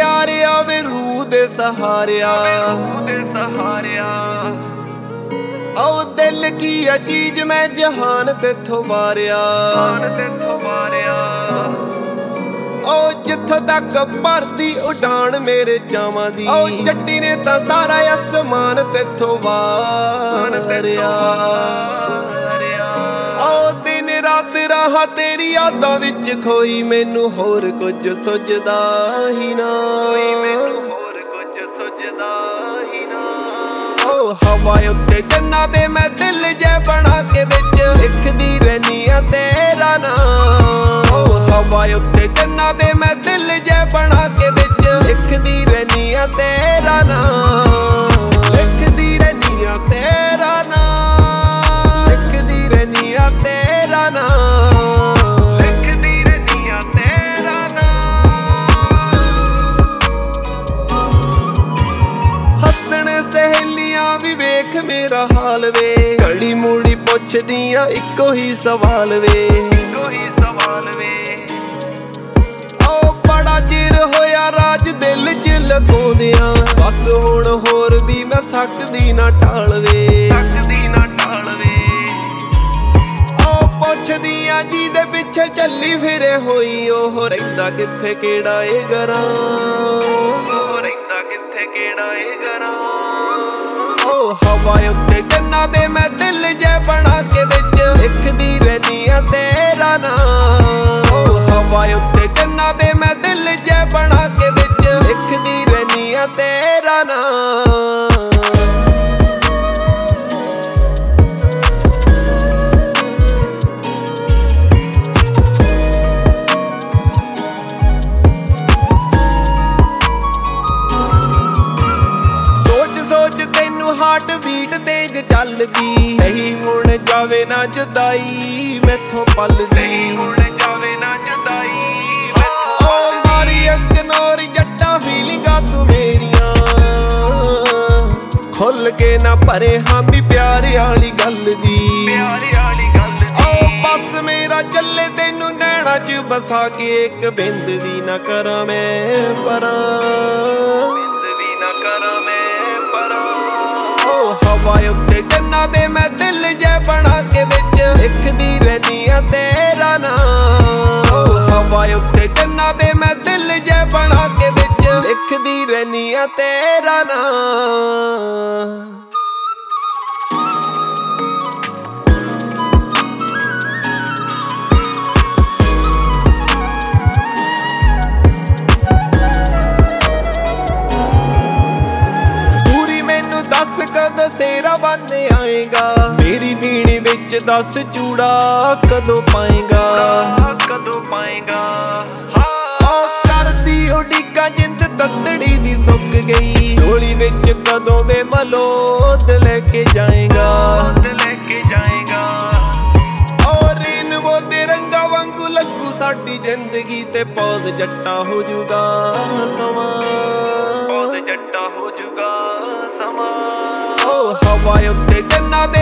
ਪਿਆਰਿਆ ਵੇ ਰੂਹ ਦੇ ਸਹਾਰਿਆ ਓ ਦਿਲ ਕੀ ਆ ਚੀਜ਼ ਮੈਂ ਜਹਾਨ ਤੇਥੋਂ ਵਾਰਿਆ ਓ ਜਿੱਥੋਂ ਤੱਕ ਭਰਦੀ ਉਡਾਨ ਮੇਰੇ ਚਾਵਾਂ ਦੀ ਓ ਜੱਟੀ ਨੇ ਤਾਂ ਸਾਰਾ ਅਸਮਾਨ ਤੇਥੋਂ ਵਾਰਿਆ ਓ ਦਿਨ ਰਾਤ ਰਾਹਾਂ ਤੇਰੀ ਯਾਦਾਂ ਵਿੱਚ ਖੋਈ ਮੈਨੂੰ ਹੋਰ ਕੁਝ ਸੁਝਦਾ ਹੀ ਨਾ ਓ ਹਵਾ ਉੱਤੇ ਚੰਨਾ ਵੇ ਮੈਂ ਦਿਲ ਜੇ ਬਣਾ ਕੇ ਵਿੱਚ ਲਿਖਦੀ ਰਹਿਨੀ ਆ ਤੇਰਾ ਨਾਮ ਓ ਹਵਾ ਉੱਤੇ ਚੰਨਾ ਵੇ ਮੈਂ ਦਿਲ ਜੇ ਬਣਾ ਕੇ ਵਿੱਚ ਲਿਖਦੀ ਰਹਿਨੀ ਆ ਤੇਰਾ ਨਾਮ ਲਿਖਦੀ ਰਹਿਨੀ ਆ ਤੇਰਾ ਨਾਮ ਲਿਖਦੀ ਰਹਿਨੀ ਆ ਤੇਰਾ ਨਾਮ ਲਿਖਦੀ ਰਹਿਨੀ ਆ ਤੇਰਾ ਨਾਮ ਹੱਸਣ ਸਹੇਲੀਆਂ ਵੀ ਵੇਖ ਮੇਰਾ ਹਾਲ ਵੇ ਘੜੀ ਮੂੜੀ ਪੁੱਛਦੀਆਂ ਇੱਕੋ ਹੀ ਸਵਾਲ ਵੇ ਓ ਬੜਾ ਚਿਰ ਹੋਇਆ ਰਾਜ ਦਿਲ 'ਚ ਲਗਾਉਂਦਿਆਂ ਬਸ ਹੁਣ ਹੋਰ ਵੀ ਮੈਂ ਸਕਦੀ ਨਾ ਟਾਲਵੇ ਓ ਪੁੱਛਦੀਆਂ ਜਿਹਦੇ ਪਿੱਛੇ ਚੱਲੀ ਫਿਰੇ ਹੋਈ ਉਹ ਰਹਿੰਦਾ ਕਿੱਥੇ ਕਿਹੜਾ ਏ ਗਰਾਂ ਓ ਹਵਾ ਉੱਤੇ ਚੰਨਾ ਵੇ ਮੈਂ ਦਿਲ ਜੇ ਬਣਾ ਕੇ ਵਿੱਚ ਲਿਖਦੀ ਰਹਿਨੀ ਆ ਤੇਰਾ ਨਾਮ ਓ ਹਵਾ ਉੱਤੇ ਚੰਨਾ ਵੇ ਮੈਂ ਦਿਲ ਜੇ ਬਣਾ ਕੇ ਵਿੱਚ ਲਿਖਦੀ ਰਹਿਨੀ ਆ ਤੇਰਾ ਨਾਮ ਹਾਰਟ ਬੀਟ ਤੇਜ ਚੱਲਦੀ ਸਹੀ ਹੁਣ ਜਾਵੇ ਨਾ ਜੁਦਾਈ ਮੈਥੋਂ ਪਲਦੀ ਓ ਮਾਰੀ ਇਗਨੋਰ ਜੱਟਾਂ ਫੀਲਿੰਗਾਂ ਤੂੰ ਮੇਰੀਆਂ ਖੁੱਲ ਕੇ ਨਾ ਭਰੇ ਹਾਂ ਵੀ ਪਿਆਰ ਵਾਲੀ ਗੱਲ ਦੀ ਓ ਬਸ ਮੇਰਾ ਚੱਲੇ ਤੈਨੂੰ ਨੈਣਾ 'ਚ ਵਸਾ ਕੇ ਇੱਕ ਬਿੰਦ ਵੀ ਨਾ ਕਰਾਂ ਮੈਂ ਪਰਾਂ ਓ ਹਵਾ ਉੱਤੇ ਚੰਨਾ ਵੇ ਮੈਂ ਦਿਲ ਜੇ ਬਣਾ ਕੇ ਵਿੱਚ ਲਿਖਦੀ ਰਹਿਨੀ ਆ ਤੇਰਾ ਨਾਮ ਓ ਹਵਾ ਉੱਤੇ ਚੰਨਾ ਵੇ ਮੈਂ ਦਿਲ ਜੇ ਬਣਾ ਕੇ ਵਿੱਚ ਲਿਖਦੀ ਰਹਿਨੀ ਆ ਤੇਰਾ ਨਾਮ ਕਦੋਂ ਸੇਰਾ ਬਣ ਆਏਗਾ ਮੇਰੀ ਬੀੜੀ ਵਿੱਚ ਦੱਸ ਚੂੜਾ ਕਦੋਂ ਪਾਏਗਾ ਓ ਕਰਦੀ ਉਡੀਕਾਂ ਜਿੰਦ ਤੱਤੜੀ ਦੀ ਸੁੱਕ ਗਈ ਢੋਲੀ ਵਿੱਚ ਕਦੋਂ ਵੇ ਮਲੋਦ ਲੈ ਕੇ ਜਾਏਗਾ ਓ ਰੇਨਬੋ ਦੇ ਰੰਗਾਂ ਵਾਂਗੂ ਲੱਗੂ ਸਾਡੀ ਜ਼ਿੰਦਗੀ ਤੇ ਪੌਦ ਜੱਟਾ ਹੋ ਜੂਗਾ ਸਮਾਂ ਓ ਹਵਾ ਉੱਤੇ ਚੰਨਾ ਵੇ